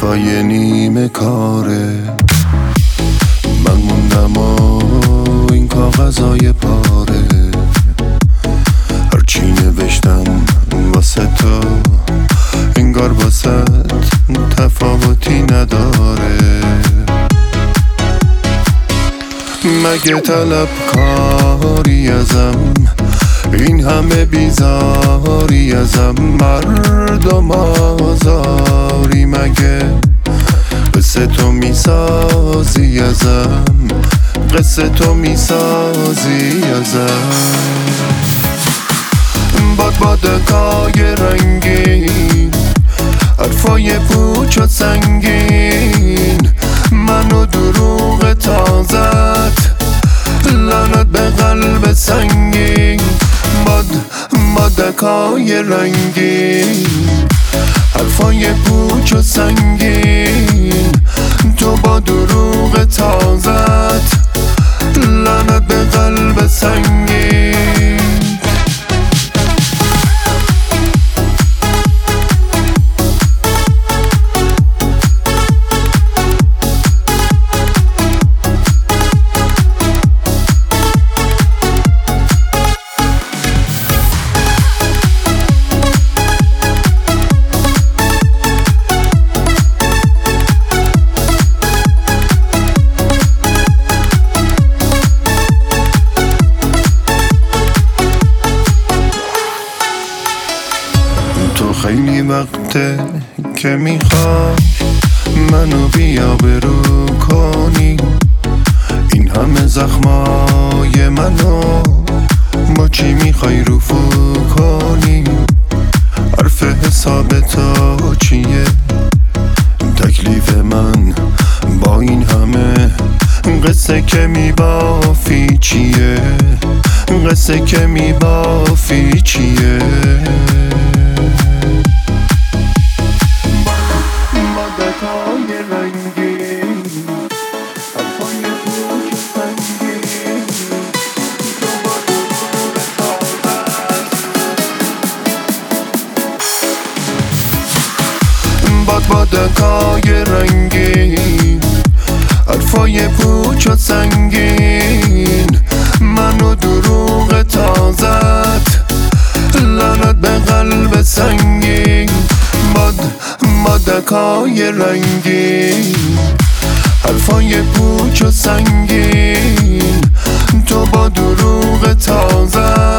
حرفای نیمه کاره، من موندم و این کاغذای پاره، هرچی نوشتم واسه تو انگار واسه تفاوتی نداره. مگه طلبکاری ازم، این همه بیزاری ازم، مردم آزاری، مگه قصه تو میسازی ازم، قصه تو میسازی ازم. بادکای رنگین، حرفای پوچ و سنگین، منو دروغ تازت، لعنت به قلب سنگین. بادکای رنگین، حرفای پوچ و سنگین، تو با دروغ تازت، لعنت به قلب سنگین. تو خیلی وقته که میخوای منو بی‌آبرو کنی، این همه زخمای منو با چی میخوای رفو کنی؟ حرف حساب تو چیه؟ تکلیف من با این همه قصه که میبافی چیه؟ قصه که میبافی چیه؟ بادکای رنگین، حرفای پوچ و سنگین، تو با دروغ تازت، بادکای رنگین، حرفای پوچ و سنگین، منو دروغ تازت، لعنت به قلب سنگین. بادکای رنگین، حرفای پوچ و سنگین، تو با دروغ تازت،